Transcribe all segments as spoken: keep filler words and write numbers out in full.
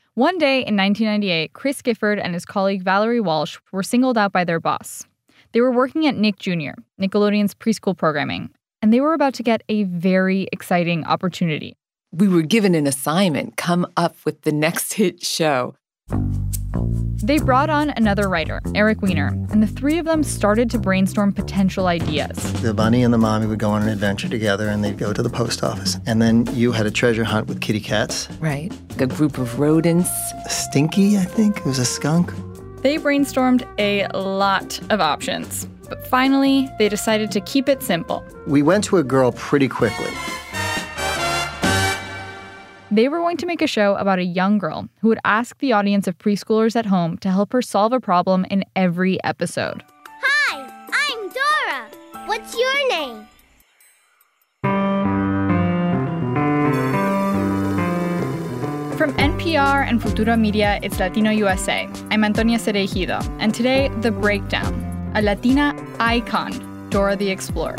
One day in nineteen ninety-eight, Chris Gifford and his colleague Valerie Walsh were singled out by their boss. They were working at Nick Junior, Nickelodeon's preschool programming, and they were about to get a very exciting opportunity. We were given an assignment, come up with the next hit show. They brought on another writer, Eric Weiner, and the three of them started to brainstorm potential ideas. The bunny and the mommy would go on an adventure together, and they'd go to the post office. And then you had a treasure hunt with kitty cats. Right. A group of rodents. Stinky, I think. It was a skunk. They brainstormed a lot of options. But finally, they decided to keep it simple. We went to a girl pretty quickly. They were going to make a show about a young girl who would ask the audience of preschoolers at home to help her solve a problem in every episode. Hi, I'm Dora. What's your name? From N P R and Futura Media, it's Latino U S A. I'm Antonia Cereijido, and today, The Breakdown, a Latina icon, Dora the Explorer.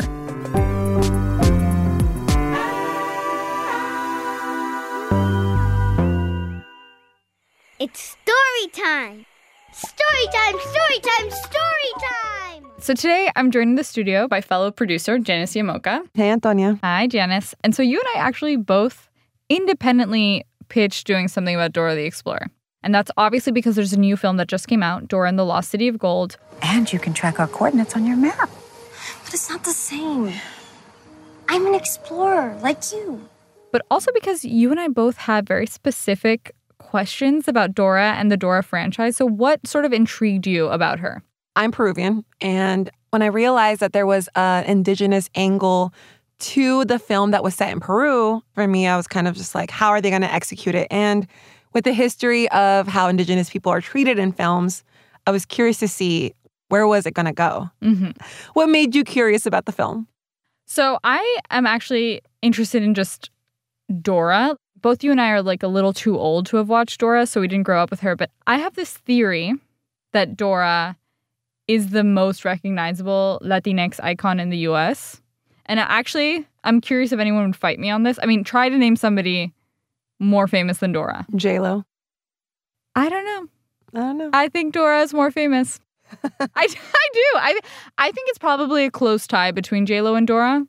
It's story time! Story time, story time, story time! So today, I'm joined in the studio by fellow producer Janice Yamoka. Hey, Antonia. Hi, Janice. And so you and I actually both independently pitched doing something about Dora the Explorer. And that's obviously because there's a new film that just came out, Dora and the Lost City of Gold. And you can track our coordinates on your map. But it's not the same. I'm an explorer, like you. But also because you and I both have very specific questions about Dora and the Dora franchise. So what sort of intrigued you about her? I'm Peruvian, and when I realized that there was an indigenous angle to the film that was set in Peru, for me, I was kind of just like, how are they going to execute it? And with the history of how indigenous people are treated in films, I was curious to see where was it going to go? Mm-hmm. What made you curious about the film? So I am actually interested in just Dora. Both you and I are like a little too old to have watched Dora, so we didn't grow up with her. But I have this theory that Dora is the most recognizable Latinx icon in the U S. And actually, I'm curious if anyone would fight me on this. I mean, try to name somebody more famous than Dora. J-Lo. I don't know. I don't know. I think Dora is more famous. I, I do. I I think it's probably a close tie between J-Lo and Dora.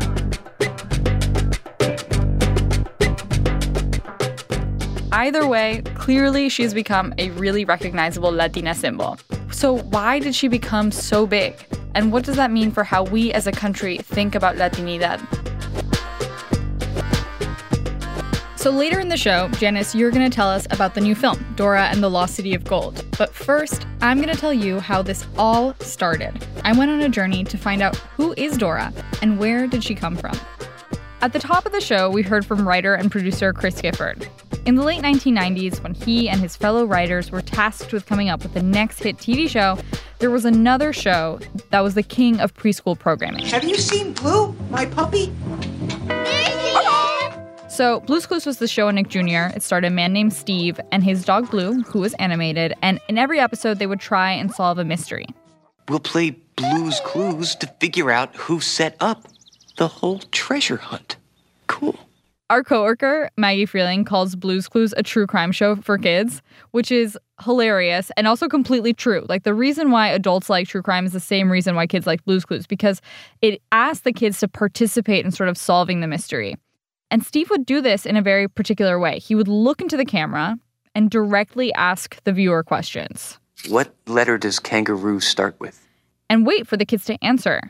Either way, clearly she's become a really recognizable Latina symbol. So why did she become so big? And what does that mean for how we as a country think about Latinidad? So later in the show, Janice, you're going to tell us about the new film, Dora and the Lost City of Gold. But first, I'm going to tell you how this all started. I went on a journey to find out who is Dora and where did she come from. At the top of the show, we heard from writer and producer Chris Gifford. In the late nineteen nineties, when he and his fellow writers were tasked with coming up with the next hit T V show, there was another show that was the king of preschool programming. Have you seen Blue, my puppy? So Blue's Clues was the show on Nick Junior It starred a man named Steve and his dog Blue, who was animated, and in every episode they would try and solve a mystery. We'll play Blue's Clues to figure out who set up the whole treasure hunt. Cool. Our coworker, Maggie Freeling, calls Blue's Clues a true crime show for kids, which is hilarious and also completely true. Like, the reason why adults like true crime is the same reason why kids like Blue's Clues, because it asks the kids to participate in sort of solving the mystery. And Steve would do this in a very particular way. He would look into the camera and directly ask the viewer questions. What letter does kangaroo start with? And wait for the kids to answer.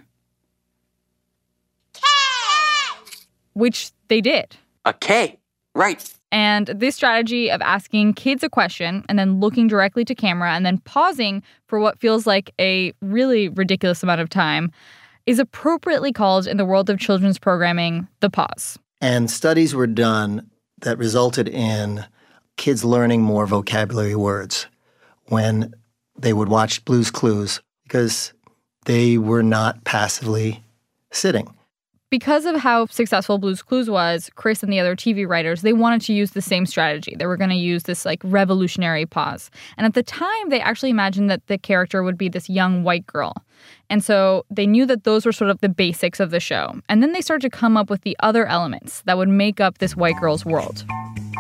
K! Which they did. A K. Right. And this strategy of asking kids a question and then looking directly to camera and then pausing for what feels like a really ridiculous amount of time is appropriately called in the world of children's programming the pause. And studies were done that resulted in kids learning more vocabulary words when they would watch Blue's Clues because they were not passively sitting. Because of how successful Blue's Clues was, Chris and the other T V writers, they wanted to use the same strategy. They were going to use this like revolutionary pause. And at the time, they actually imagined that the character would be this young white girl. And so they knew that those were sort of the basics of the show. And then they started to come up with the other elements that would make up this white girl's world.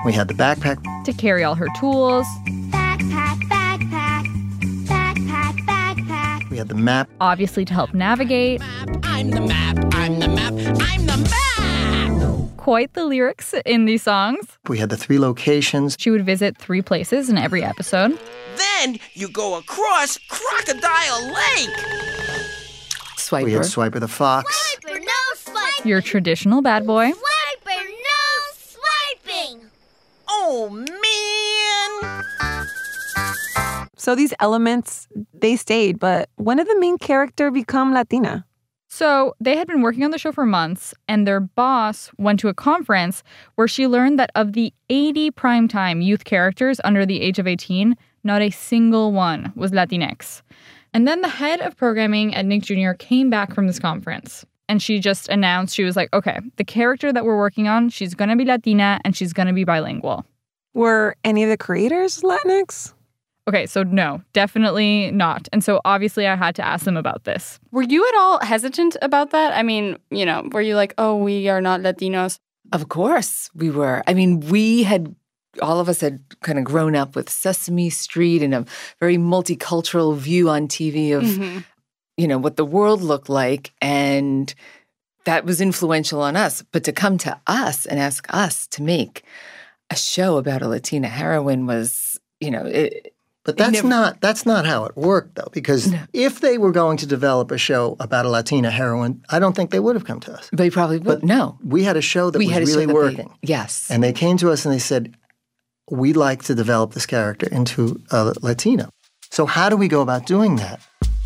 We had the backpack. To carry all her tools. Backpack, backpack, backpack, backpack. We had the map. Obviously to help navigate. I'm the map, I'm the map, I'm the map! Quite the lyrics in these songs. We had the three locations. She would visit three places in every episode. Then you go across Crocodile Lake! Swiper. We had Swiper the fox. Swiper, no swiping. Your traditional bad boy. Swiper, no swiping. Oh, man! So these elements, they stayed, but when did the main character become Latina? So they had been working on the show for months, and their boss went to a conference where she learned that of the eighty primetime youth characters under the age of eighteen, not a single one was Latinx. And then the head of programming at Nick Junior came back from this conference, and she just announced, she was like, okay, the character that we're working on, she's going to be Latina, and she's going to be bilingual. Were any of the creators Latinx? Okay, so no, definitely not. And so obviously I had to ask them about this. Were you at all hesitant about that? I mean, you know, were you like, oh, we are not Latinos? Of course we were. I mean, we had, all of us had kind of grown up with Sesame Street and a very multicultural view on T V of, mm-hmm. you know, what the world looked like. And that was influential on us. But to come to us and ask us to make a show about a Latina heroine was, you know, it, But that's never, not that's not how it worked, though, because no. if they were going to develop a show about a Latina heroine, I don't think they would have come to us. They probably would. But no. We had a show that we was had a really show that working. They, yes. And they came to us and they said, we'd like to develop this character into a Latino. So how do we go about doing that?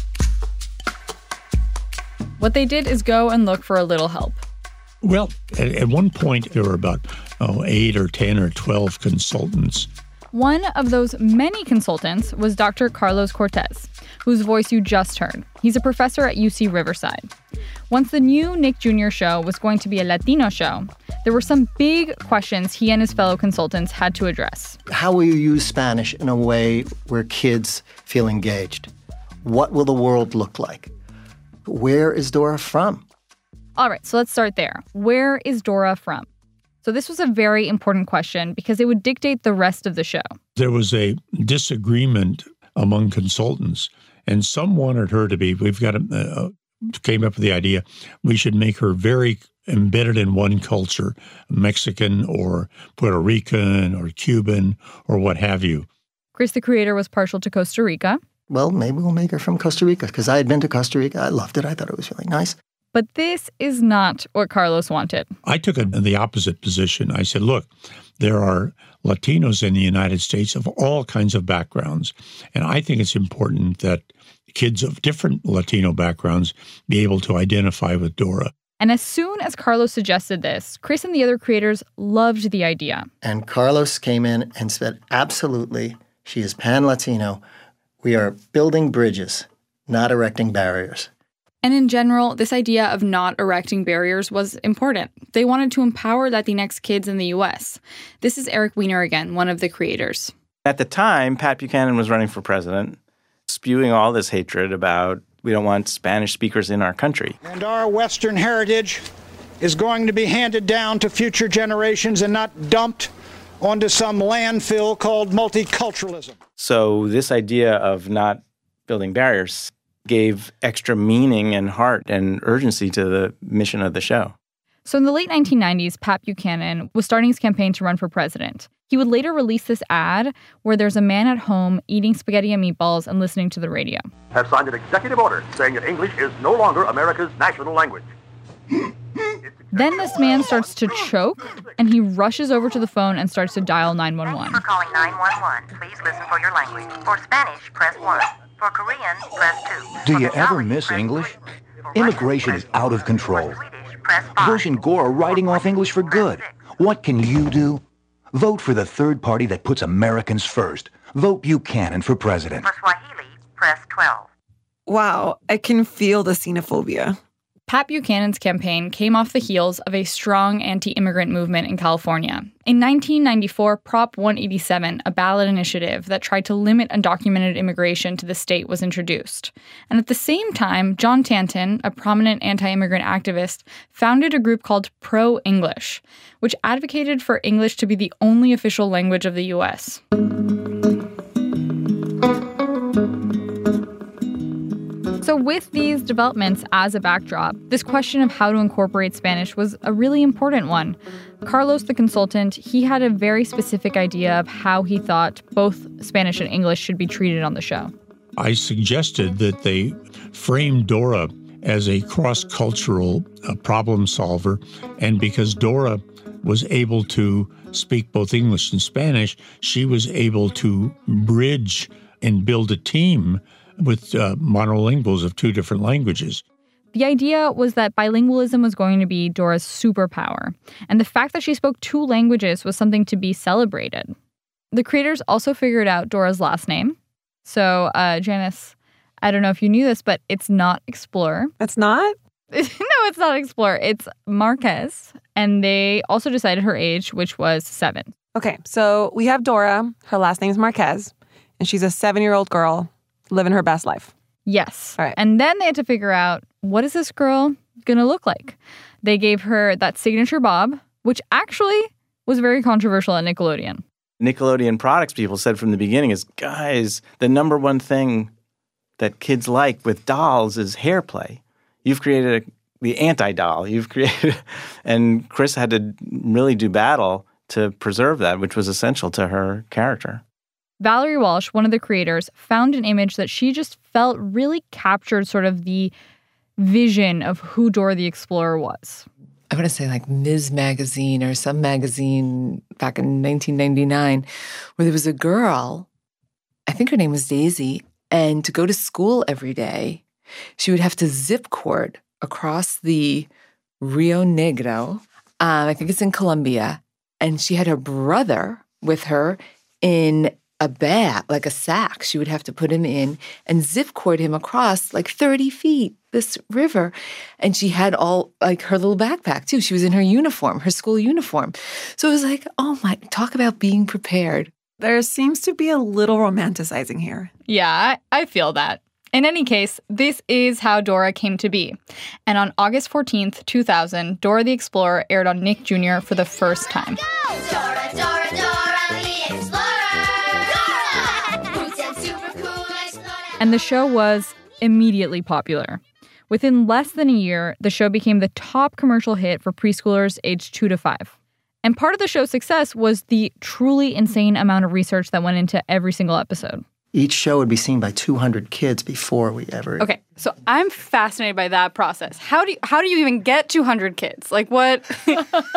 What they did is go and look for a little help. Well, at, at one point, there were about oh, eight or ten or twelve consultants. One of those many consultants was Doctor Carlos Cortez, whose voice you just heard. He's a professor at U C Riverside. Once the new Nick Junior show was going to be a Latino show, there were some big questions he and his fellow consultants had to address. How will you use Spanish in a way where kids feel engaged? What will the world look like? Where is Dora from? All right, so let's start there. Where is Dora from? So this was a very important question because it would dictate the rest of the show. There was a disagreement among consultants, and some wanted her to be, we've got, a, uh, came up with the idea, we should make her very embedded in one culture, Mexican or Puerto Rican or Cuban or what have you. Chris, the creator, was partial to Costa Rica. Well, maybe we'll make her from Costa Rica, because I had been to Costa Rica. I loved it. I thought it was really nice. But this is not what Carlos wanted. I took a, the opposite position. I said, look, there are Latinos in the United States of all kinds of backgrounds, and I think it's important that kids of different Latino backgrounds be able to identify with Dora. And as soon as Carlos suggested this, Chris and the other creators loved the idea. And Carlos came in and said, absolutely, she is pan-Latino. We are building bridges, not erecting barriers. And in general, this idea of not erecting barriers was important. They wanted to empower Latinx kids in the U S. This is Eric Weiner again, one of the creators. At the time, Pat Buchanan was running for president, spewing all this hatred about we don't want Spanish speakers in our country. And our Western heritage is going to be handed down to future generations and not dumped onto some landfill called multiculturalism. So this idea of not building barriers gave extra meaning and heart and urgency to the mission of the show. So in the late nineteen nineties, Pat Buchanan was starting his campaign to run for president. He would later release this ad where there's a man at home eating spaghetti and meatballs and listening to the radio. Have signed an executive order saying that English is no longer America's national language. Then this man starts to choke, and he rushes over to the phone and starts to dial nine one one. Thank you for calling nine one one. Please listen for your language. For Spanish, press one. For Korean, press two. Do you ever miss English? Immigration is out of control. Bush and Gore are writing off English for good. What can you do? Vote for the third party that puts Americans first. Vote Buchanan for president. For Swahili, press twelve. Wow, I can feel the xenophobia. Pat Buchanan's campaign came off the heels of a strong anti-immigrant movement in California. In nineteen ninety-four, Prop one eighty-seven, a ballot initiative that tried to limit undocumented immigration to the state, was introduced. And at the same time, John Tanton, a prominent anti-immigrant activist, founded a group called Pro-English, which advocated for English to be the only official language of the U S. So with these developments as a backdrop, this question of how to incorporate Spanish was a really important one. Carlos, the consultant, he had a very specific idea of how he thought both Spanish and English should be treated on the show. I suggested that they frame Dora as a cross-cultural uh, problem solver, and because Dora was able to speak both English and Spanish, she was able to bridge and build a team with uh, monolinguals of two different languages. The idea was that bilingualism was going to be Dora's superpower, and the fact that she spoke two languages was something to be celebrated. The creators also figured out Dora's last name. So, uh, Janice, I don't know if you knew this, but it's not Explorer. It's not? No, it's not Explorer. It's Marquez, and they also decided her age, which was seven. Okay, so we have Dora. Her last name is Marquez, and she's a seven-year-old girl living her best life. Yes. All right. And then they had to figure out, what is this girl going to look like? They gave her that signature bob, which actually was very controversial at Nickelodeon. Nickelodeon products people said from the beginning is, guys, the number one thing that kids like with dolls is hair play. You've created a, the anti-doll. You've created, and Chris had to really do battle to preserve that, which was essential to her character. Valerie Walsh, one of the creators, found an image that she just felt really captured sort of the vision of who Dora the Explorer was. I want to say like Miz Magazine or some magazine back in nineteen ninety-nine, where there was a girl, I think her name was Daisy, and to go to school every day, she would have to zip cord across the Rio Negro. Um, I think it's in Colombia. And she had her brother with her in a bag, like a sack. She would have to put him in and zip cord him across like thirty feet, this river. And she had all like her little backpack too. She was in her uniform, her school uniform. So it was like, oh my, talk about being prepared. There seems to be a little romanticizing here. Yeah, I, I feel that. In any case, this is how Dora came to be. And on August fourteenth, two thousand, Dora the Explorer aired on Nick Junior for the first time. Dora, Dora, Dora the Explorer. Dora! Boots and super cool explorer. And the show was immediately popular. Within less than a year, the show became the top commercial hit for preschoolers aged two to five. And part of the show's success was the truly insane amount of research that went into every single episode. Each show would be seen by two hundred kids before we ever... Okay, so I'm fascinated by that process. How do you, how do you even get two hundred kids? Like what? We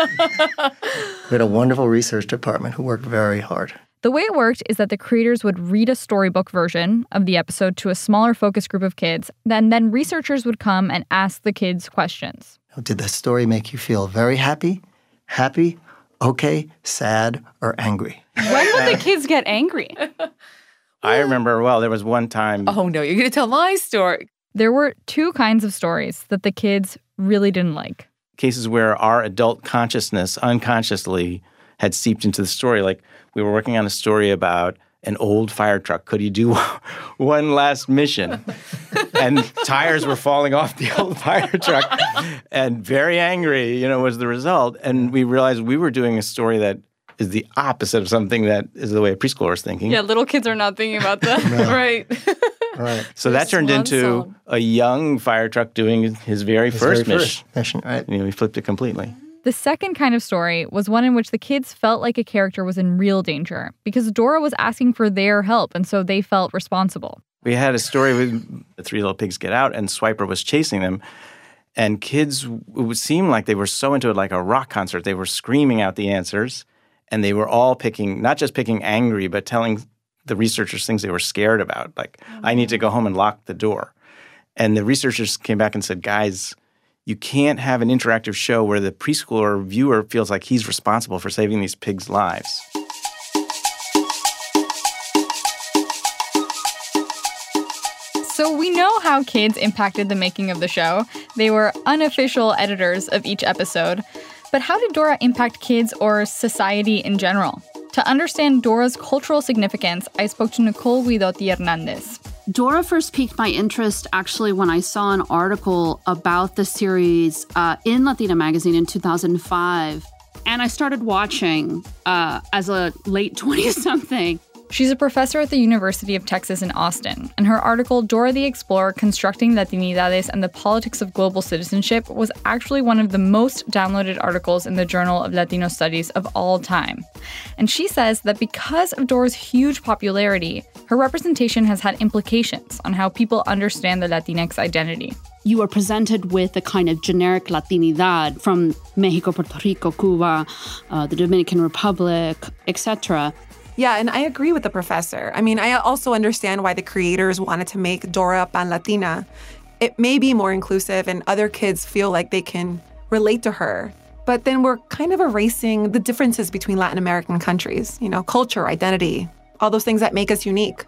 had a wonderful research department who worked very hard. The way it worked is that the creators would read a storybook version of the episode to a smaller focus group of kids, then then researchers would come and ask the kids questions. Did the story make you feel very happy, happy, okay, sad, or angry? When would the kids get angry? I remember, well, there was one time... Oh, no, you're going to tell my story. There were two kinds of stories that the kids really didn't like. Cases where our adult consciousness unconsciously had seeped into the story. Like we were working on a story about an old fire truck. Could he do one last mission? And tires were falling off the old fire truck. And very angry, you know, was the result. And we realized we were doing a story that is the opposite of something that is the way a preschooler is thinking. Yeah, little kids are not thinking about that. No. Right. Right. So that turned into song. a young fire truck doing his very His first very mission. first mission, right? You know, we flipped it completely. The second kind of story was one in which the kids felt like a character was in real danger because Dora was asking for their help, and so they felt responsible. We had a story with the three little pigs get out, and Swiper was chasing them. And kids, it would seem like they were so into it, like a rock concert. They were screaming out the answers, and they were all picking, not just picking angry, but telling the researchers things they were scared about. Like, mm-hmm. I need to go home and lock the door. And the researchers came back and said, guys, you can't have an interactive show where the preschooler viewer feels like he's responsible for saving these pigs' lives. So we know how kids impacted the making of the show. They were unofficial editors of each episode. But how did Dora impact kids or society in general? To understand Dora's cultural significance, I spoke to Nicole Guidotti Hernandez. Dora first piqued my interest actually when I saw an article about the series uh, in Latina Magazine in two thousand five. And I started watching uh, as a late twenty-something. She's a professor at the University of Texas in Austin, and her article, Dora the Explorer, Constructing Latinidades and the Politics of Global Citizenship, was actually one of the most downloaded articles in the Journal of Latino Studies of all time. And she says that because of Dora's huge popularity, her representation has had implications on how people understand the Latinx identity. You are presented with a kind of generic Latinidad from Mexico, Puerto Rico, Cuba, uh, the Dominican Republic, et cetera. Yeah, and I agree with the professor. I mean, I also understand why the creators wanted to make Dora Pan-Latina. It may be more inclusive and other kids feel like they can relate to her. But then we're kind of erasing the differences between Latin American countries, you know, culture, identity, all those things that make us unique.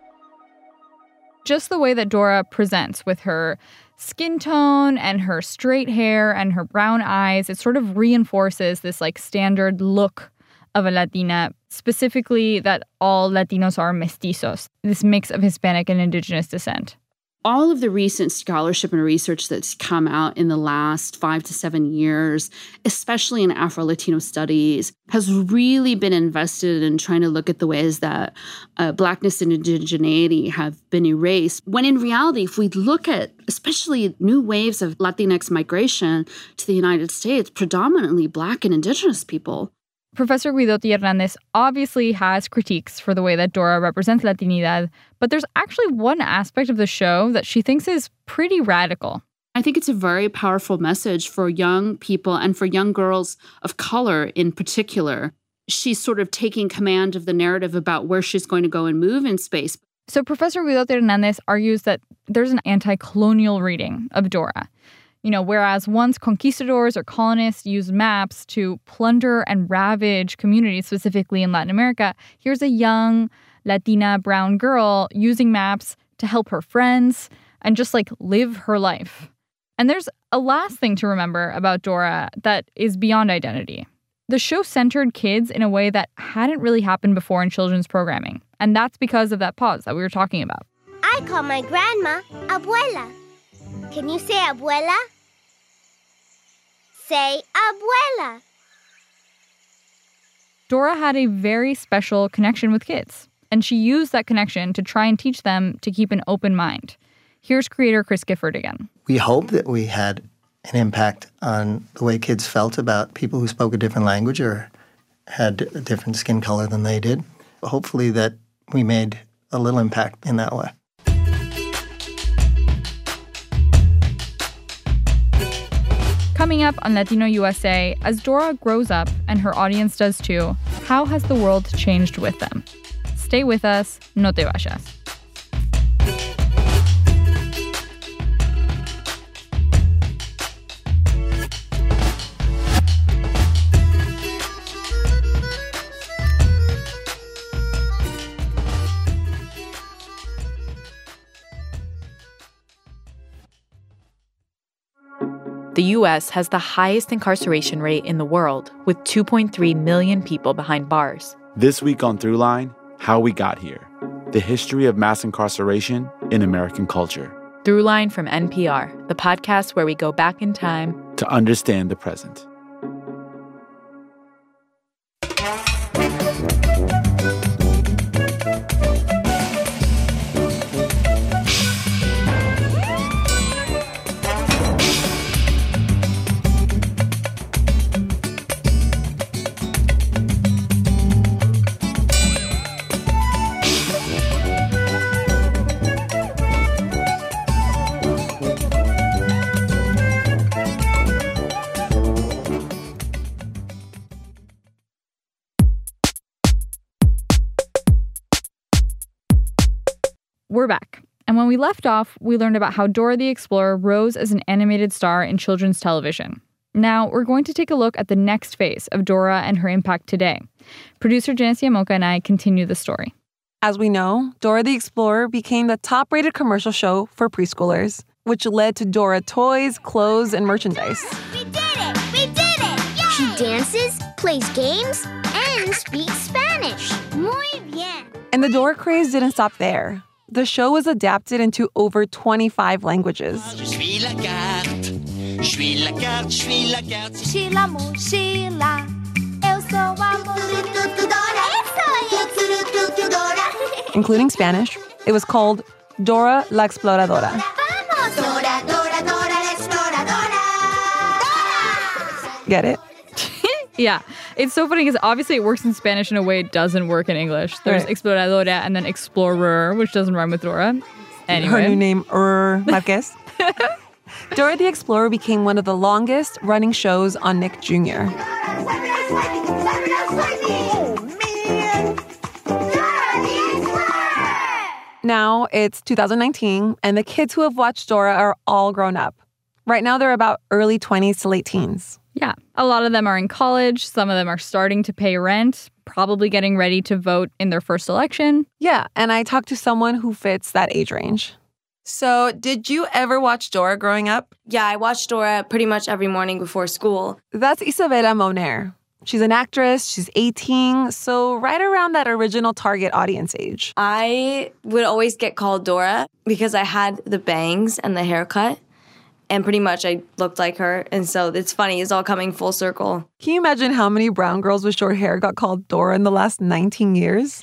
Just the way that Dora presents with her skin tone and her straight hair and her brown eyes, it sort of reinforces this like standard look of a Latina, specifically that all Latinos are mestizos, this mix of Hispanic and indigenous descent. All of the recent scholarship and research that's come out in the last five to seven years, especially in Afro-Latino studies, has really been invested in trying to look at the ways that uh, Blackness and indigeneity have been erased. When in reality, if we look at especially new waves of Latinx migration to the United States, predominantly Black and indigenous people, Professor Guidotti Hernandez obviously has critiques for the way that Dora represents Latinidad, but there's actually one aspect of the show that she thinks is pretty radical. I think it's a very powerful message for young people and for young girls of color in particular. She's sort of taking command of the narrative about where she's going to go and move in space. So Professor Guidotti Hernandez argues that there's an anti-colonial reading of Dora. You know, whereas once conquistadors or colonists used maps to plunder and ravage communities, specifically in Latin America, here's a young Latina brown girl using maps to help her friends and just like live her life. And there's a last thing to remember about Dora that is beyond identity. The show centered kids in a way that hadn't really happened before in children's programming. And that's because of that pause that we were talking about. I call my grandma Abuela. Can you say Abuela? Say Abuela. Dora had a very special connection with kids, and she used that connection to try and teach them to keep an open mind. Here's creator Chris Gifford again. We hope that we had an impact on the way kids felt about people who spoke a different language or had a different skin color than they did. Hopefully that we made a little impact in that way. Coming up on Latino U S A, as Dora grows up and her audience does too, how has the world changed with them? Stay with us, no te vayas. The U S has the highest incarceration rate in the world, with two point three million people behind bars. This week on Throughline, how we got here. The history of mass incarceration in American culture. Throughline from N P R, the podcast where we go back in time to understand the present. We're back. And when we left off, we learned about how Dora the Explorer rose as an animated star in children's television. Now, we're going to take a look at the next phase of Dora and her impact today. Producer Genesia Mocha and I continue the story. As we know, Dora the Explorer became the top-rated commercial show for preschoolers, which led to Dora toys, clothes, and merchandise. We did it! We did it! Yay! She dances, plays games, and speaks Spanish. Muy bien. And the Dora craze didn't stop there. The show was adapted into over twenty-five languages. Je suis la carte, je suis la carte, je suis la carte. Sheila mochila, eu sou a mochila do Dora. Eu sou a Dora. Including Spanish. It was called Dora la Exploradora. Vamos, Dora, Dora, Dora, la exploradora. Dora! Get it? Yeah. It's so funny because obviously it works in Spanish in a way it doesn't work in English. There's Right. exploradora and then explorer, which doesn't rhyme with Dora. Anyway. Her new name, Er Marquez. Dora the Explorer became one of the longest running shows on Nick Junior Now it's two thousand nineteen, and the kids who have watched Dora are all grown up. Right now, they're about early twenties to late teens. Yeah. A lot of them are in college. Some of them are starting to pay rent, probably getting ready to vote in their first election. Yeah, and I talked to someone who fits that age range. So, did you ever watch Dora growing up? Yeah, I watched Dora pretty much every morning before school. That's Isabela Moner. She's an actress, she's eighteen, so right around that original target audience age. I would always get called Dora because I had the bangs and the haircut, and pretty much I looked like her. And so it's funny, it's all coming full circle. Can you imagine how many brown girls with short hair got called Dora in the last nineteen years?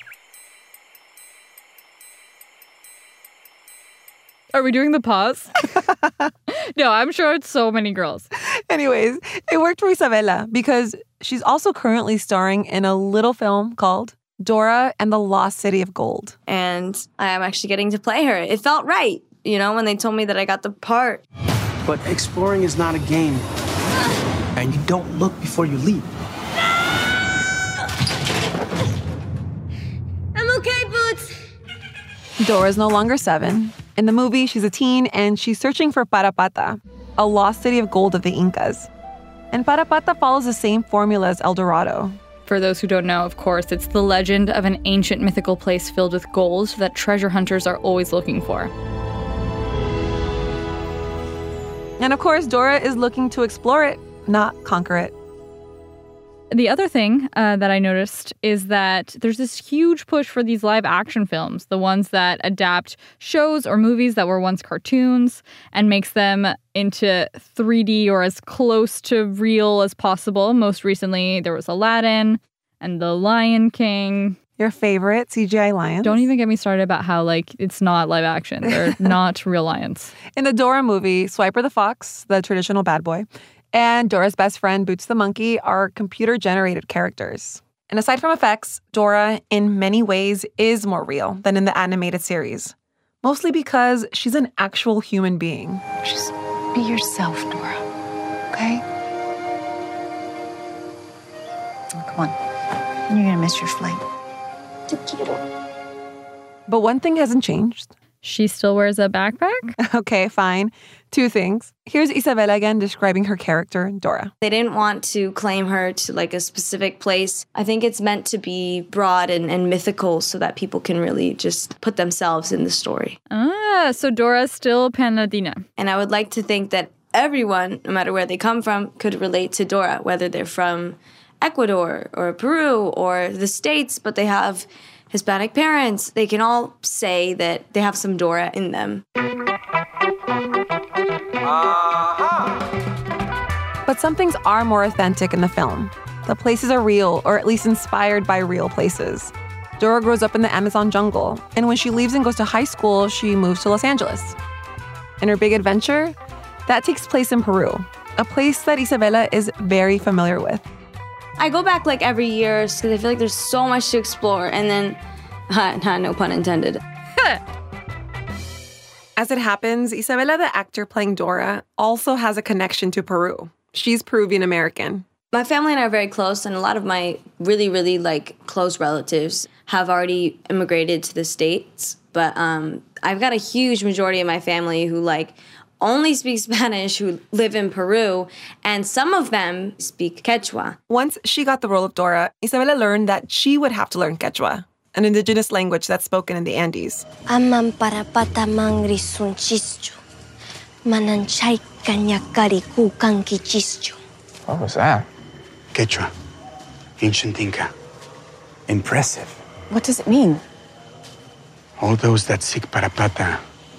Are we doing the pause? No, I'm sure it's so many girls. Anyways, it worked for Isabela because she's also currently starring in a little film called Dora and the Lost City of Gold. And I am actually getting to play her. It felt right, you know, when they told me that I got the part. But exploring is not a game. And you don't look before you leap. I'm okay, Boots. Dora's no longer seven. In the movie, she's a teen and she's searching for Parapata, a lost city of gold of the Incas. And Parapata follows the same formula as El Dorado. For those who don't know, of course, it's the legend of an ancient mythical place filled with gold that treasure hunters are always looking for. And of course, Dora is looking to explore it, not conquer it. The other thing uh, that I noticed is that there's this huge push for these live action films, the ones that adapt shows or movies that were once cartoons and makes them into three D or as close to real as possible. Most recently, there was Aladdin and The Lion King. Your favorite C G I lions? Don't even get me started about how, like, it's not live action. They're not real lions. In the Dora movie, Swiper the fox, the traditional bad boy, and Dora's best friend, Boots the monkey, are computer-generated characters. And aside from effects, Dora, in many ways, is more real than in the animated series. Mostly because she's an actual human being. Just be yourself, Dora. Okay? Oh, come on. You're gonna miss your flight. Te quiero. But one thing hasn't changed. She still wears a backpack? Okay, fine. Two things. Here's Isabela again describing her character, Dora. They didn't want to claim her to like a specific place. I think it's meant to be broad and, and mythical so that people can really just put themselves in the story. Ah, so Dora's still Pan-Latina. And I would like to think that everyone, no matter where they come from, could relate to Dora, whether they're from Ecuador or Peru or the States, but they have Hispanic parents. They can all say that they have some Dora in them. But some things are more authentic in the film. The places are real, or at least inspired by real places. Dora grows up in the Amazon jungle, and when she leaves and goes to high school, she moves to Los Angeles. And her big adventure? That takes place in Peru, a place that Isabela is very familiar with. I go back like every year because I feel like there's so much to explore, and then, uh, no pun intended. As it happens, Isabela, the actor playing Dora, also has a connection to Peru. She's Peruvian American. My family and I are very close, and a lot of my really, really like close relatives have already immigrated to the States. But um, I've got a huge majority of my family who like only speak Spanish, who live in Peru, and some of them speak Quechua. Once she got the role of Dora, Isabela learned that she would have to learn Quechua. an indigenous language that's spoken in the Andes. Amam parapata mangrisun chischu. Mananchay kanyakari kukanki chischu. What was that? Quechua. Ancient Inca. Impressive. What does it mean? All those that seek Parapata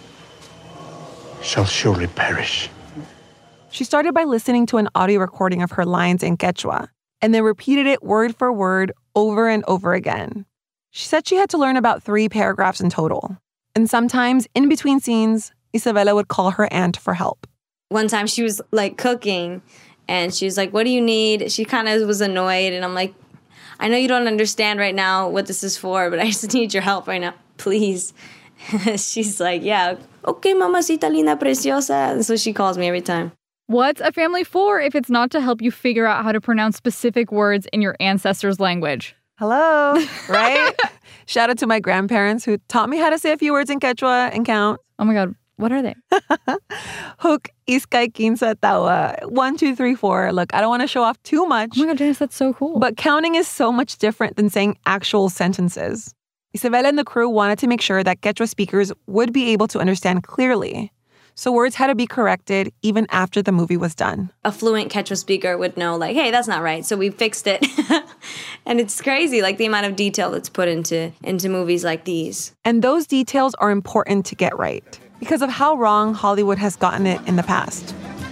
shall surely perish. She started by listening to an audio recording of her lines in Quechua and then repeated it word for word over and over again. She said she had to learn about three paragraphs in total. And sometimes, in between scenes, Isabela would call her aunt for help. One time she was like cooking and she was like, what do you need? She kind of was annoyed and I'm like, I know you don't understand right now what this is for, but I just need your help right now, please. She's like, yeah, okay, mamacita linda preciosa. And so she calls me every time. What's a family for if it's not to help you figure out how to pronounce specific words in your ancestors' language? Hello, right? Shout out to my grandparents who taught me how to say a few words in Quechua and count. Oh my God, what are they? Huk, iskay, quince, tawa. One, two, three, four. Look, I don't want to show off too much. Oh my God, Janice, that's so cool. But counting is so much different than saying actual sentences. Isabela and the crew wanted to make sure that Quechua speakers would be able to understand clearly. So words had to be corrected even after the movie was done. A fluent Quechua speaker would know, like, hey, that's not right. So we fixed it. And it's crazy, like the amount of detail that's put into, into movies like these. And those details are important to get right because of how wrong Hollywood has gotten it in the past.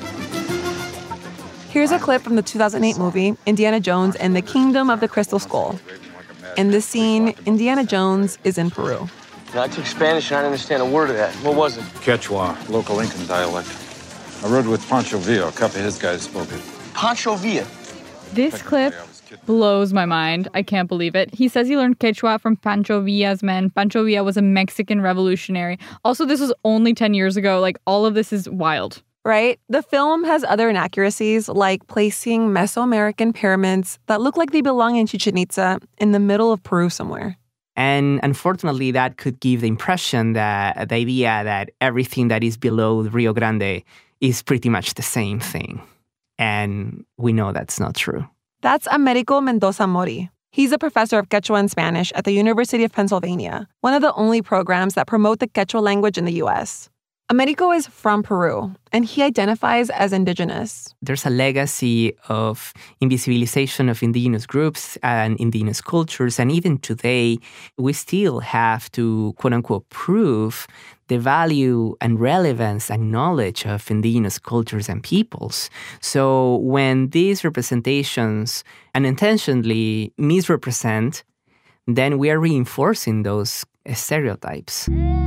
Here's a clip from the two thousand eight movie, Indiana Jones and the Kingdom of the Crystal Skull. In this scene, Indiana Jones is in Peru. I took Spanish and I didn't understand a word of that. What was it? Quechua, local Incan dialect. I rode with Pancho Villa. A couple of his guys spoke it. Pancho Villa? This clip blows my mind. I can't believe it. He says he learned Quechua from Pancho Villa's men. Pancho Villa was a Mexican revolutionary. Also, this was only ten years ago. Like, all of this is wild. Right? The film has other inaccuracies, like placing Mesoamerican pyramids that look like they belong in Chichen Itza in the middle of Peru somewhere. And unfortunately, that could give the impression that the idea that everything that is below Rio Grande is pretty much the same thing. And we know that's not true. That's Americo Mendoza Mori. He's a professor of Quechua and Spanish at the University of Pennsylvania, one of the only programs that promote the Quechua language in the U S. Americo is from Peru, and he identifies as indigenous. There's a legacy of invisibilization of indigenous groups and indigenous cultures, and even today, we still have to, quote-unquote, prove the value and relevance and knowledge of indigenous cultures and peoples. So when these representations unintentionally misrepresent, then we are reinforcing those stereotypes.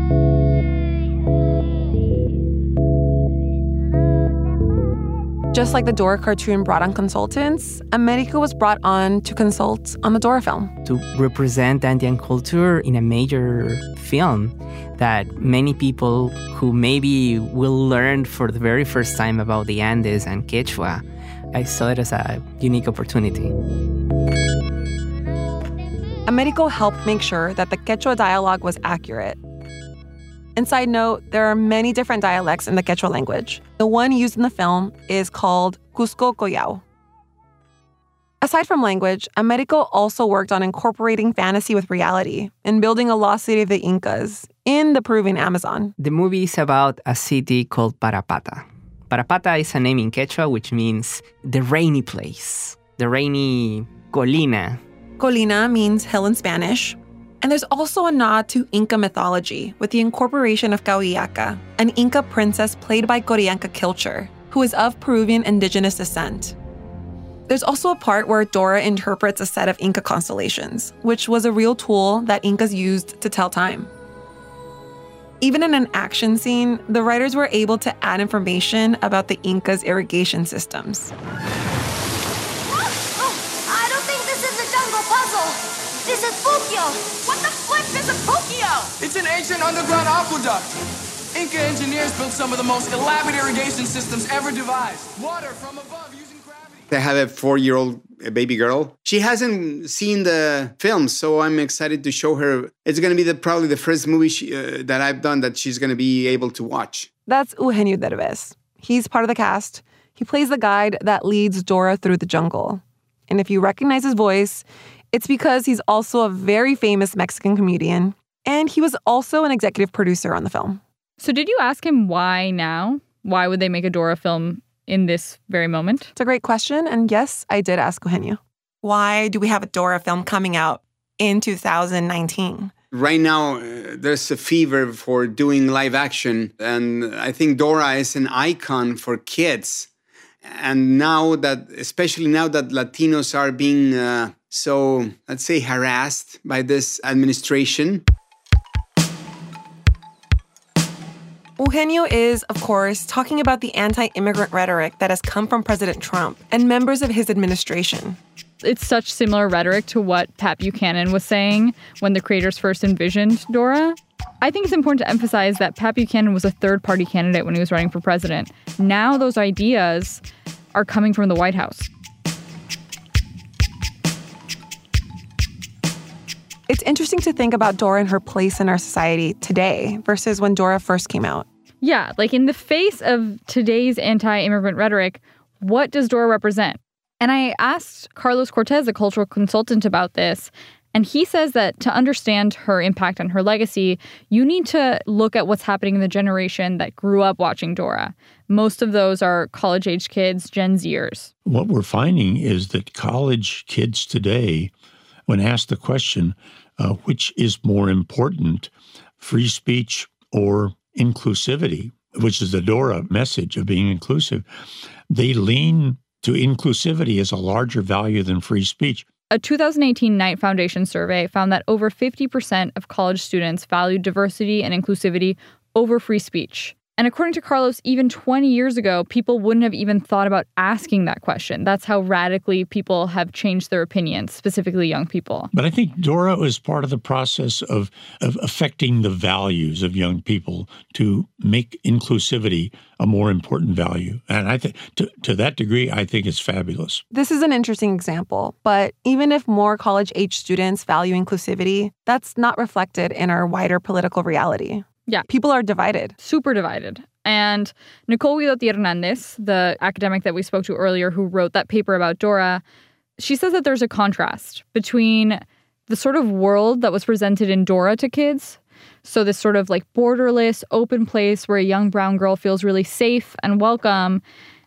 Just like the Dora cartoon brought on consultants, Americo was brought on to consult on the Dora film. To represent Andean culture in a major film that many people who maybe will learn for the very first time about the Andes and Quechua, I saw it as a unique opportunity. Americo helped make sure that the Quechua dialogue was accurate. And side note, there are many different dialects in the Quechua language. The one used in the film is called Cusco Collao. Aside from language, Americo also worked on incorporating fantasy with reality and building a lost city of the Incas in the Peruvian Amazon. The movie is about a city called Parapata. Parapata is a name in Quechua, which means the rainy place, the rainy colina. Colina means hill in Spanish. And there's also a nod to Inca mythology with the incorporation of Cahuillaca, an Inca princess played by Qorianka Kilcher, who is of Peruvian indigenous descent. There's also a part where Dora interprets a set of Inca constellations, which was a real tool that Incas used to tell time. Even in an action scene, the writers were able to add information about the Incas' irrigation systems. This is Fukio! What the flip is a Fukio? It's an ancient underground aqueduct. Inca engineers built some of the most elaborate irrigation systems ever devised. Water from above using gravity. They have a four-year-old baby girl. She hasn't seen the film, so I'm excited to show her. It's going to be the, probably the first movie she, uh, that I've done that she's going to be able to watch. That's Eugenio Derbez. He's part of the cast. He plays the guide that leads Dora through the jungle. And if you recognize his voice, It's because he's also a very famous Mexican comedian, and he was also an executive producer on the film. So did you ask him why now? Why would they make a Dora film in this very moment? It's a great question, and yes, I did ask Eugenio. Why do we have a Dora film coming out in two thousand nineteen? Right now, uh, there's a fever for doing live action, and I think Dora is an icon for kids. And now that, especially now that Latinos are being uh, so, let's say, harassed by this administration. Eugenio is, of course, talking about the anti-immigrant rhetoric that has come from President Trump and members of his administration. It's such similar rhetoric to what Pat Buchanan was saying when the creators first envisioned Dora. I think it's important to emphasize that Pat Buchanan was a third-party candidate when he was running for president. Now those ideas are coming from the White House. It's interesting to think about Dora and her place in our society today versus when Dora first came out. Yeah, like in the face of today's anti-immigrant rhetoric, what does Dora represent? And I asked Carlos Cortez, a cultural consultant, about this, and he says that to understand her impact on her legacy, you need to look at what's happening in the generation that grew up watching Dora. Most of those are college-age kids, Gen Zers. What we're finding is that college kids today, when asked the question, uh, which is more important, free speech or inclusivity, which is the Dora message of being inclusive, they lean to inclusivity as a larger value than free speech. A two thousand eighteen Knight Foundation survey found that over fifty percent of college students valued diversity and inclusivity over free speech. And according to Carlos, even twenty years ago, people wouldn't have even thought about asking that question. That's how radically people have changed their opinions, specifically young people. But I think Dora was part of the process of, of affecting the values of young people to make inclusivity a more important value. And I think to, to that degree, I think it's fabulous. This is an interesting example, but even if more college-age students value inclusivity, that's not reflected in our wider political reality. Yeah. People are divided. Super divided. And Nicole Guidotti Hernandez, the academic that we spoke to earlier who wrote that paper about Dora, she says that there's a contrast between the sort of world that was presented in Dora to kids, so this sort of like borderless, open place where a young brown girl feels really safe and welcome,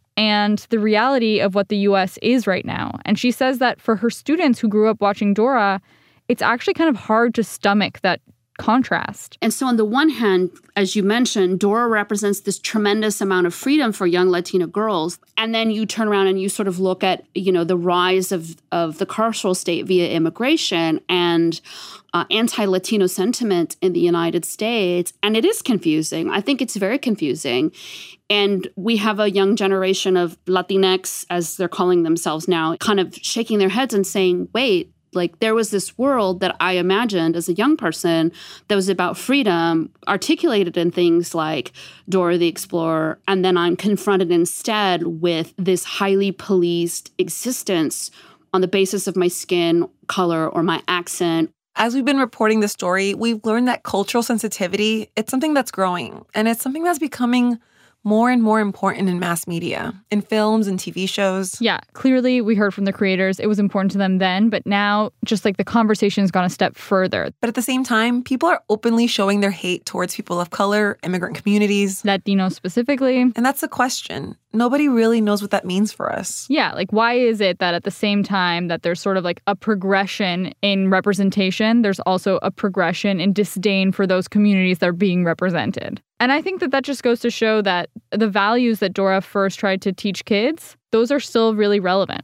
and the reality of what the U S is right now. And she says that for her students who grew up watching Dora, it's actually kind of hard to stomach that contrast. And so on the one hand, as you mentioned, Dora represents this tremendous amount of freedom for young Latino girls. And then you turn around and you sort of look at, you know, the rise of, of the carceral state via immigration and uh, anti-Latino sentiment in the United States. And it is confusing. I think it's very confusing. And we have a young generation of Latinx, as they're calling themselves now, kind of shaking their heads and saying, wait, like there was this world that I imagined as a young person that was about freedom, articulated in things like Dora the Explorer, and then I'm confronted instead with this highly policed existence on the basis of my skin color or my accent. As we've been reporting this story, we've learned that cultural sensitivity, it's something that's growing, and it's something that's becoming more and more important in mass media, in films and T V shows. Yeah, clearly we heard from the creators. It was important to them then, but now just like the conversation's gone a step further. But at the same time, people are openly showing their hate towards people of color, immigrant communities. Latinos specifically. And that's the question. Nobody really knows what that means for us. Yeah, like why is it that at the same time that there's sort of like a progression in representation, there's also a progression in disdain for those communities that are being represented? And I think that that just goes to show that the values that Dora first tried to teach kids, those are still really relevant.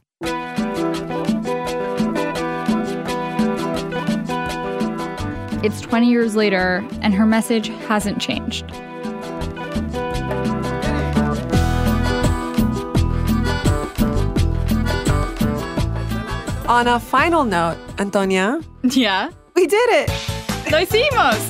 It's twenty years later, and her message hasn't changed. On a final note, Antonia. Yeah? We did it! ¡Lo hicimos!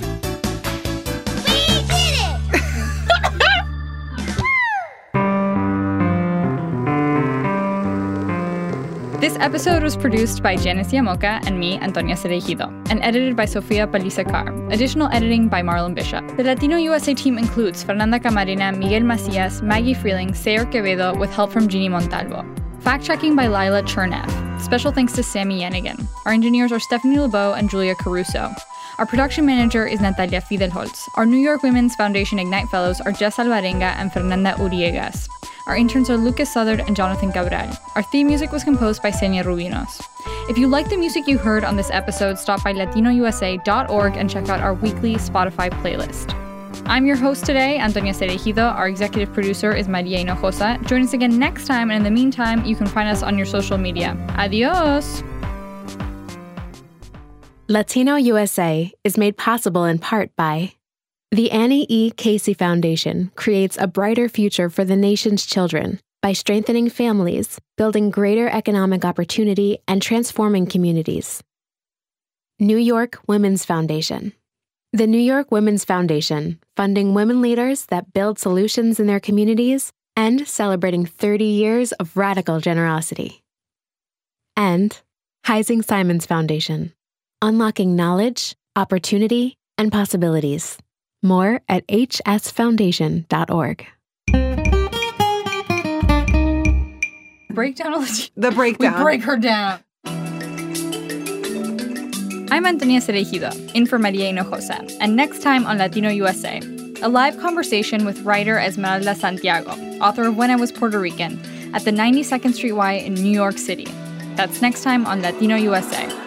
This episode was produced by Janice Yamoka and me, Antonia Cereijido, and edited by Sofia Paliza Carr. Additional editing by Marlon Bishop. The Latino U S A team includes Fernanda Camarena, Miguel Macias, Maggie Freeling, Sayer Quevedo, with help from Jeannie Montalvo. Fact-checking by Lila Chernev. Special thanks to Sammy Yenigan. Our engineers are Stephanie LeBeau and Julia Caruso. Our production manager is Natalia Fidelholz. Our New York Women's Foundation Ignite Fellows are Jess Alvarenga and Fernanda Uriegas. Our interns are Lucas Southard and Jonathan Cabral. Our theme music was composed by Senia Rubinos. If you like the music you heard on this episode, stop by latino u s a dot org and check out our weekly Spotify playlist. I'm your host today, Antonia Cereijido. Our executive producer is Maria Hinojosa. Join us again next time, and in the meantime, you can find us on your social media. Adios! Latino U S A is made possible in part by the Annie E. Casey Foundation creates a brighter future for the nation's children by strengthening families, building greater economic opportunity, and transforming communities. New York Women's Foundation. The New York Women's Foundation, funding women leaders that build solutions in their communities and celebrating thirty years of radical generosity. And Heising Simons Foundation, unlocking knowledge, opportunity, and possibilities. More at h s foundation dot org. Breakdown of the breakdown. We break her down. I'm Antonia Cereijido, in for Maria Hinojosa, and next time on Latino U S A, a live conversation with writer Esmeralda Santiago, author of When I Was Puerto Rican, at the ninety-second Street Y in New York City. That's next time on Latino U S A.